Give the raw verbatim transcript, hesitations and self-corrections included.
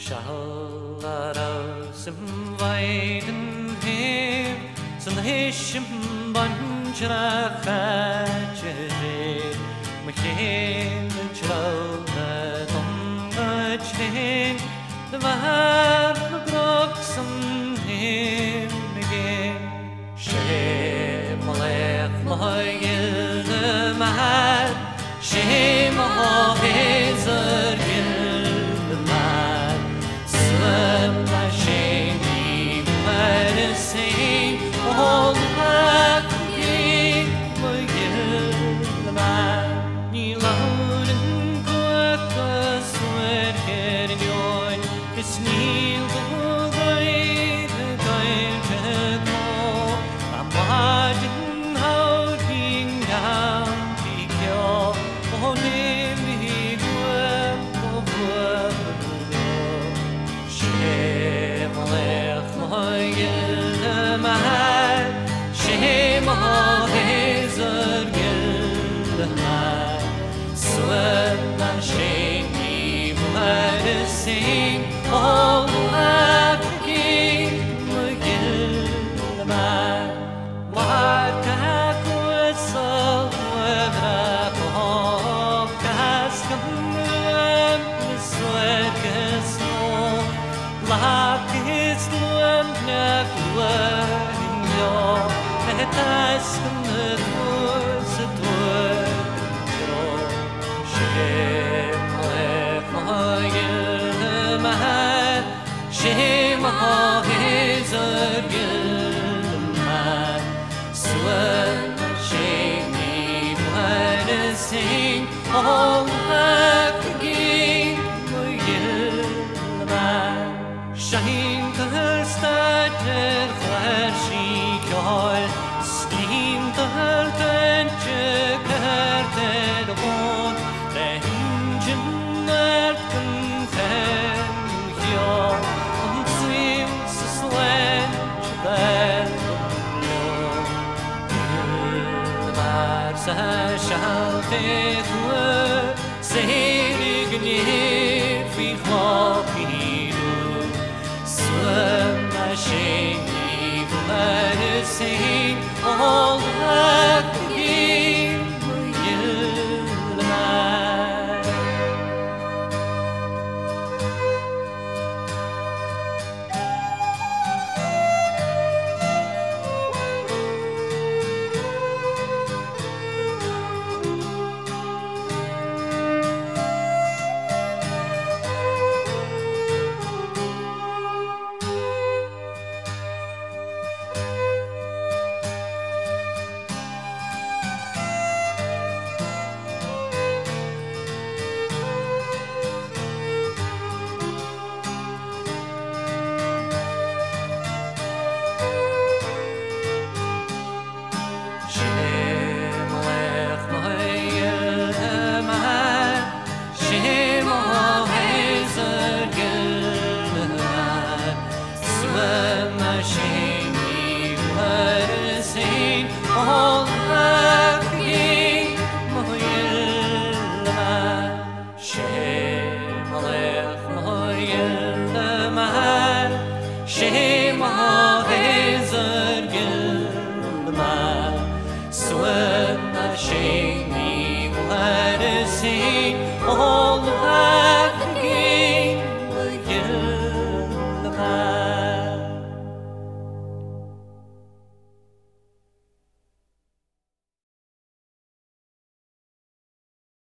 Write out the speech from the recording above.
Shalaros im weiten Heer, zum Hischem Banjrachajere, Mechin Chalda Dongachin, the Vahab Broxum Him again. Shemalech Mahil the Mahad, Shem of Ezer all that gave my the man, ye loud and quick as sweat head in yon, it's kneel the way the time to go. I'm watching how ding down the kill, oh, name me web of web. Shemalech my Mahad, Shem of Ezer Gilad, Swed and Shem Yivlad sing all that game Gilad. What can whistle with a hawk has come the sweat is snow, like it's neck. Tasken het was het woord Shemalech Mahil Mahad, Shem of Ezer Gilad, Swed Shem Yivlad sing all that game Gilad. Shahin Kahstad Khashi Kol, Steam the Hurtenche Kerted on, the Hingen that can tell you, and seems to sledge that the Marsa shall take word, say Ignit, we hope he do, swim the shame. Let us sing all that game Gilad. All that game Mahil Shemalech Mahil Mahad, Shem of Ezer Gilad, Swed Shem Yivlad sing all